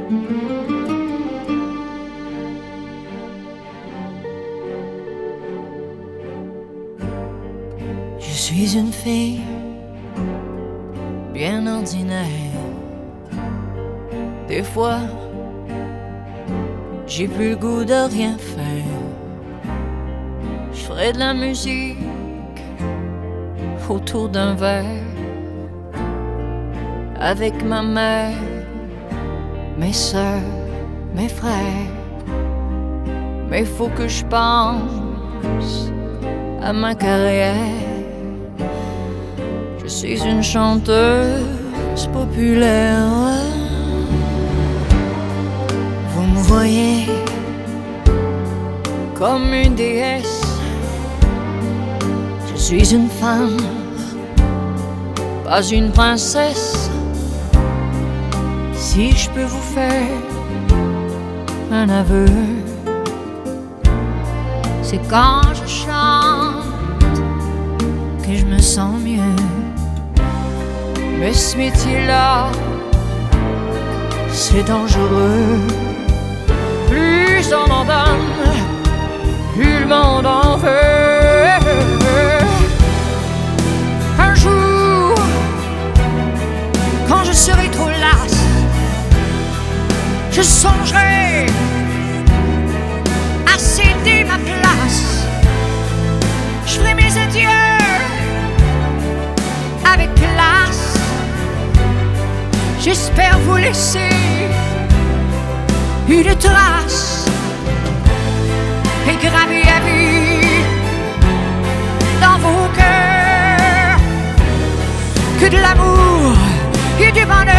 Je suis une fille bien ordinaire. Des fois, j'ai plus le goût de rien faire. Je ferai de la musique autour d'un verre avec ma mère, mes sœurs, mes frères. Mais faut que je pense à ma carrière. Je suis une chanteuse populaire. Vous me voyez comme une déesse. Je suis une femme, pas une princesse. Si je peux vous faire un aveu, c'est quand je chante que je me sens mieux. Mais ce métier-là, c'est dangereux. Plus on en donne, plus le monde en veut. Un jour, quand je serai trop lasse, je songerai à céder ma place. Je ferai mes adieux avec classe. J'espère vous laisser une trace et gravée à vie dans vos cœurs que de l'amour et du bonheur.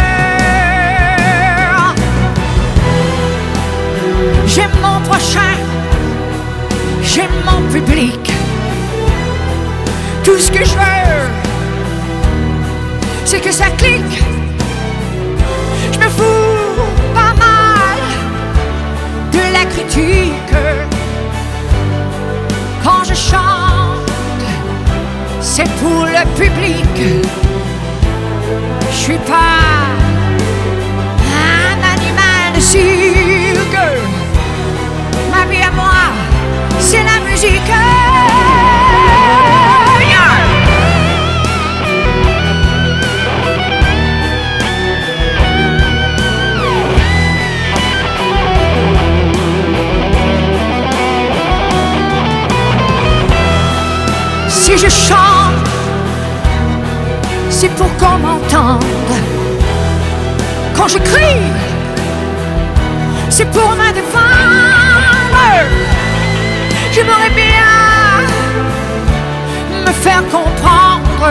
J'aime mon prochain, j'aime mon public. Tout ce que je veux, c'est que ça clique. Je me fous pas mal de la critique. Quand je chante, c'est pour le public. Je suis pas un animal de cirque. Ma vie à moi, c'est la musique. Si je chante, c'est pour qu'on m'entende. Quand je crie, c'est pour me défendre. J'aimerais bien me faire comprendre.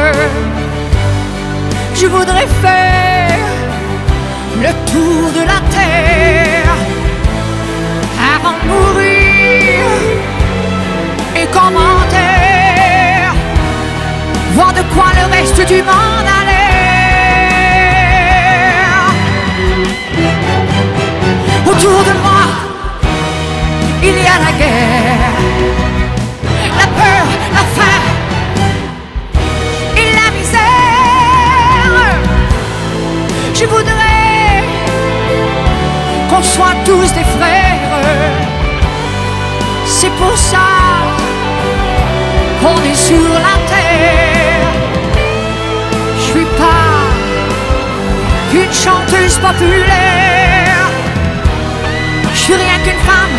Je voudrais faire le tour de la terre avant de mourir et commenter, voir de quoi le reste du monde a l'air. Autour de moi, il y a la guerre, la peur, la faim et la misère. Je voudrais qu'on soit tous des frères. C'est pour ça qu'on est sur la terre. Je suis pas qu'une chanteuse populaire. Je suis rien qu'une femme